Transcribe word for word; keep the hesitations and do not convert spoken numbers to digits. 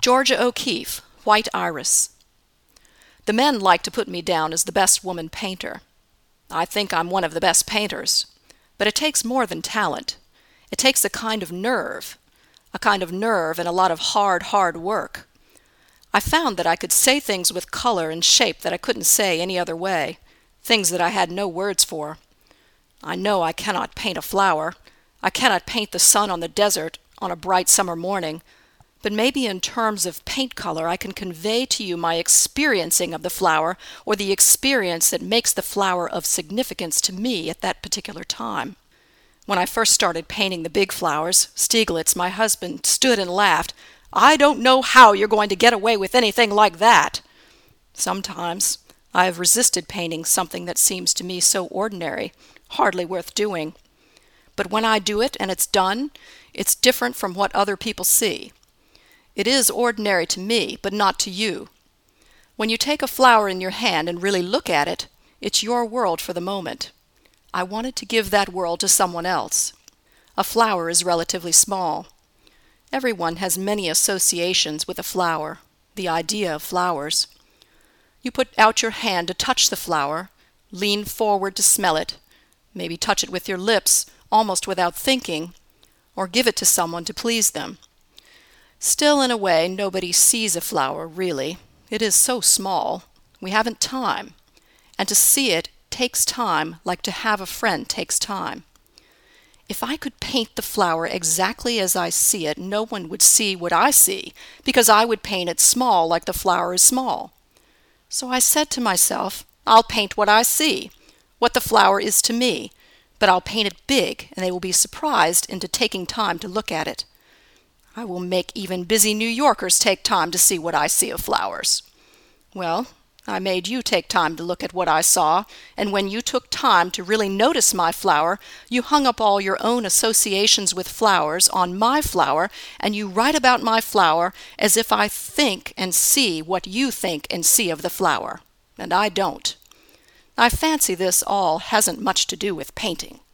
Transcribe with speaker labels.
Speaker 1: Georgia O'Keeffe, White Iris. The men like to put me down as the best woman painter. I think I'm one of the best painters, but it takes more than talent. It takes a kind of nerve, a kind of nerve and a lot of hard, hard work. I found that I could say things with color and shape that I couldn't say any other way, things that I had no words for. I know I cannot paint a flower. I cannot paint the sun on the desert on a bright summer morning, but maybe in terms of paint color I can convey to you my experiencing of the flower, or the experience that makes the flower of significance to me at that particular time. When I first started painting the big flowers, Stieglitz, my husband, stood and laughed. "I don't know how you're going to get away with anything like that." Sometimes I have resisted painting something that seems to me so ordinary, hardly worth doing. But when I do it and it's done, it's different from what other people see. It is ordinary to me, but not to you. When you take a flower in your hand and really look at it, it's your world for the moment. I wanted to give that world to someone else. A flower is relatively small. Everyone has many associations with a flower, the idea of flowers. You put out your hand to touch the flower, lean forward to smell it, maybe touch it with your lips, almost without thinking, or give it to someone to please them. Still, in a way, nobody sees a flower, really. It is so small. We haven't time. And to see it takes time, like to have a friend takes time. If I could paint the flower exactly as I see it, no one would see what I see, because I would paint it small like the flower is small. So I said to myself, I'll paint what I see, what the flower is to me, but I'll paint it big, and they will be surprised into taking time to look at it. I will make even busy New Yorkers take time to see what I see of flowers. Well, I made you take time to look at what I saw, and when you took time to really notice my flower, you hung up all your own associations with flowers on my flower, and you write about my flower as if I think and see what you think and see of the flower, and I don't. I fancy this all hasn't much to do with painting.